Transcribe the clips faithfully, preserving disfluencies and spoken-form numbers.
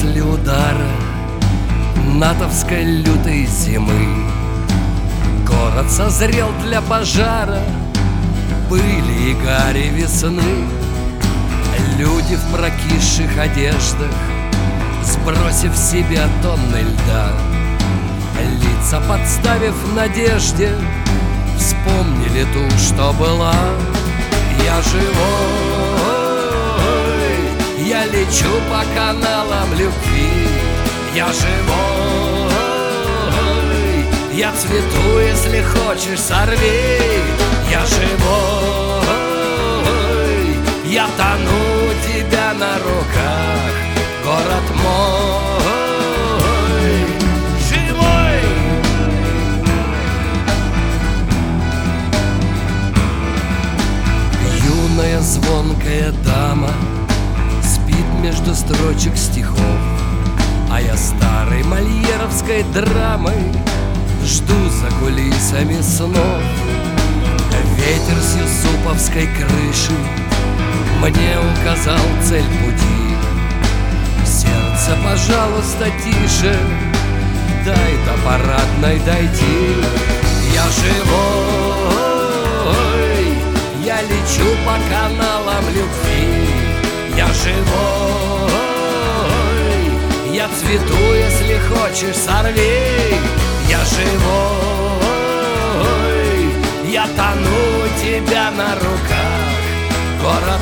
После удара натовской лютой зимы город созрел для пожара пыли и гари весны. Люди в прокисших одеждах, сбросив с себя тонны льда, лица подставив надежде, вспомнили ту, что была. Я живой, я лечу по каналам любви. Я живой, я цвету, если хочешь, сорви. Я живой, я тону у тебя на руках, город мой живой. Юная звонкая дама спит между строчек стихов, а я старой мольеровской драмой жду за кулисами снов. Ветер с юсуповской крыши мне указал цель пути. Сердце, пожалуйста, тише, дай до парадной дойти. Я живой, я лечу по каналам любви. Я живой, я цвету, если хочешь, сорви. Я живой, я тону у тебя на руках, город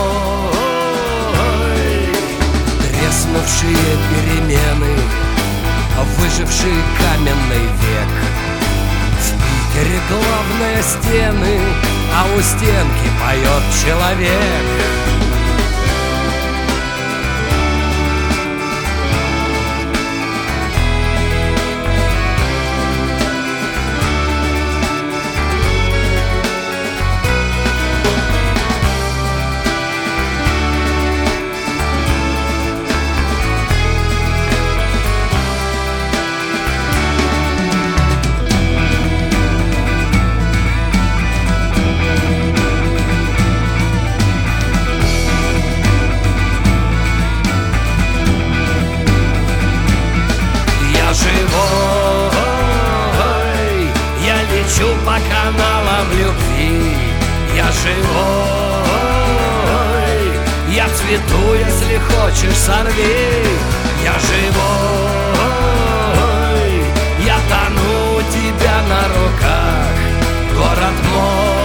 мой. Треснувшие перемены, выживший каменный век. В Питере главные стены, а у стенки поет человек. Лечу по каналам любви. Я живой, я цвету, если хочешь, сорви. Я живой, я тону у тебя на руках, город мой.